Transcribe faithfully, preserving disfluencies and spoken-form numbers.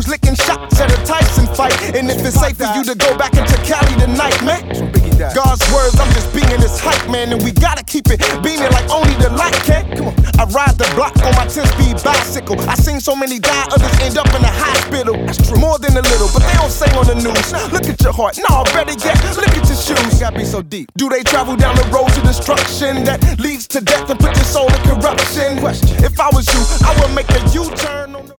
was licking shots at a Tyson fight. And if it's safe for you to go back into Cali tonight, man, God's words, I'm just being this hype, man. And we gotta keep it beaming like only the light can. Come on. I ride the block on my ten-speed bicycle. I seen so many die, others end up in the hospital. That's true. More than a little, but they don't say on the news. Look at your heart, no, better yet, look at your shoes. You gotta be so deep. Do they travel down the road to destruction that leads to death and put your soul in corruption? If I was you, I would make a U-turn on the